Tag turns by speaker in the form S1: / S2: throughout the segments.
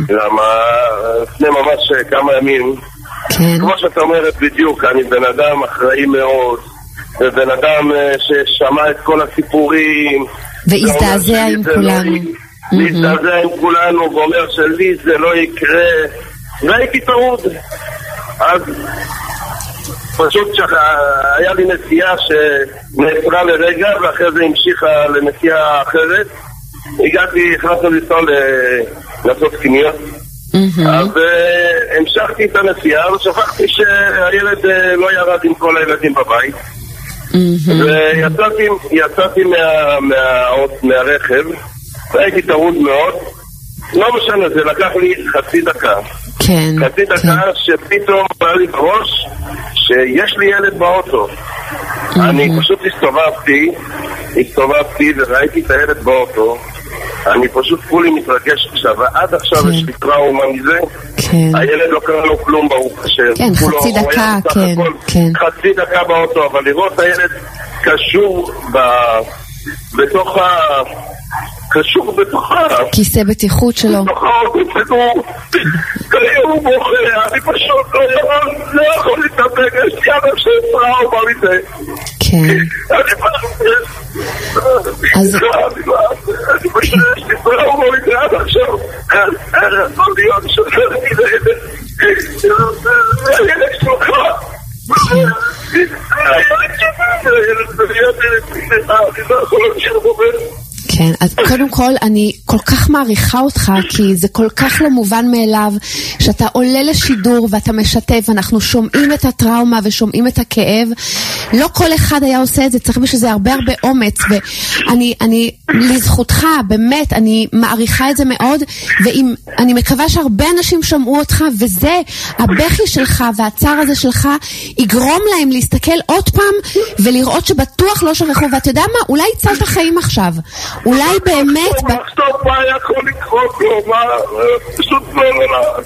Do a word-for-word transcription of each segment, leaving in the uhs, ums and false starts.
S1: למה לפני ממש כמה ימים, כמו שאתה אומרת בדיוק, אני בן אדם אחראי מאוד, ובן אדם ששמע את כל הסיפורים
S2: והזדעזע עם כולנו,
S1: להזדעזע עם כולנו ואומר שלי זה לא יקרה, והייתי טעות. אז פשוט היה לי נסיעה שנעצרה לרגע ואחרי זה המשיכה לנסיעה אחרת. הגעתי, החלטנו לנסוע לעשות קניות, אז המשכתי את הנסיעה ושכחתי שהילד לא ירד עם כל הילדים בבית, ויצאתי מהרכב והייתי טרוד מאוד. לא משנה, זה לקח לי חצי דקה, חצי דקה שפתאום בא לי בראש שיש לי ילד באוטו. אני פשוט הסתובבתי הסתובבתי וראיתי את הילד באוטו. אני פשוט כולי מתרגש עכשיו, ועד עכשיו יש לי טראומה מזה. הילד לא קרה לו כלום ברוך השם,
S2: כן, חצי דקה, כן,
S1: חצי דקה באוטו, אבל לראות את הילד קשור בתוך ה... קשור בתוך ה...
S2: כיסא בטיחות שלו,
S1: בתוך האוטו, הוא בוכה, אני פשוט לא יכול להתאפק, יש לי אדם של טראומה מזה.
S2: כן. אז...
S1: אני פשוט יש לי טראומה מזה עד עכשיו. לא להיות שופרתי לילד. הילד שלך. הילד שלך. אני לא יכול להמשיך בובר.
S2: כן, אז קודם כל אני כל כך מעריכה אותך, כי זה כל כך לא מובן מאליו שאתה עולה לשידור ואתה משתף, אנחנו שומעים את הטראומה ושומעים את הכאב. לא כל אחד היה עושה את זה, צריך בשביל זה הרבה הרבה אומץ, ואני אני לזכותך באמת אני מעריכה את זה מאוד, ואני מקווה שהרבה אנשים שמעו אותך, וזה הבכי שלך והצער הזה שלך יגרום להם להסתכל עוד פעם ולראות שבטוח לא שכחו. ואתה יודע מה, אולי הצלת חיים עכשיו, אולי באמת...
S1: מה היה יכול לקרות לו? מה... פשוט לא, לא, לא...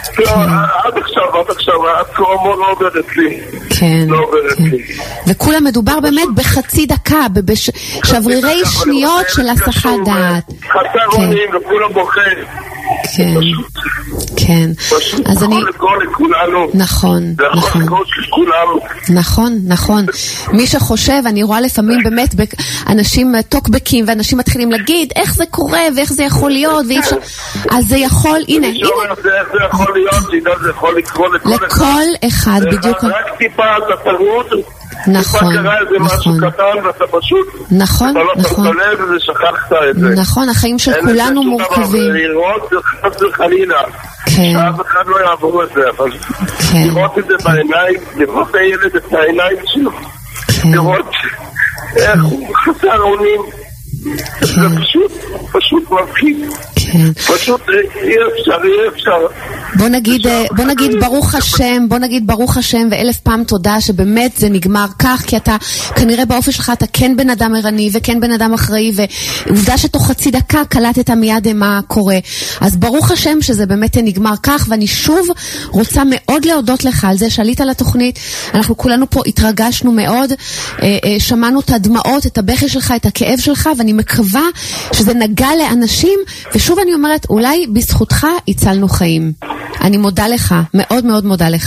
S1: עד עכשיו, עד עכשיו, הטראומה לא עובדת לי.
S2: כן.
S1: לא עובדת לי.
S2: וכולם מדובר באמת בחצי דקה, בשברירי שניות של הסחת דעת.
S1: חסר אונים וכולם בוחרים.
S2: כן, כן. אז אני... נכון, נכון. נכון, נכון. מי שחושב, אני רואה לפעמים באמת אנשים טוקבקים ואנשים מתחילים להגיד איך זה קורה ואיך זה יכול להיות ואי אפשר... אז זה יכול, הנה, הנה.
S1: זה יכול להיות, זה יכול לקרוא
S2: לכל אחד, בדיוק.
S1: רק טיפה את התרבות.
S2: נכון, נכון, נכון, נכון, נכון, החיים של כולנו מורכבים.
S1: לראות זה חלילה, שאף אחד לא יעבור את זה, אבל לראות את זה בעיניים, לראות את הילד את העיניים שלו, לראות איך הוא חסר אונים, זה פשוט, פשוט מבחיק. פשוט אי אפשר, אי אפשר.
S2: בוא נגיד, בוא נגיד ברוך השם, בוא נגיד ברוך השם ואלף פעם תודה שבאמת זה נגמר כך, כי אתה כנראה באופן שלך אתה כן בן אדם ערני וכן בן אדם אחראי, ועובדה שתוך חצי דקה קלטת מיד מה קורה. אז ברוך השם שזה באמת נגמר כך, ואני שוב רוצה מאוד להודות לך על זה שעלית לתוכנית. אנחנו כולנו פה התרגשנו מאוד, שמענו את הדמעות, את הבכי שלך, את הכאב שלך, ואני מקווה שזה נגע לאנשים, ושוב אני אומרת, אולי בזכותך הצלנו חיים. אני מודה לך, מאוד מאוד מודה לך.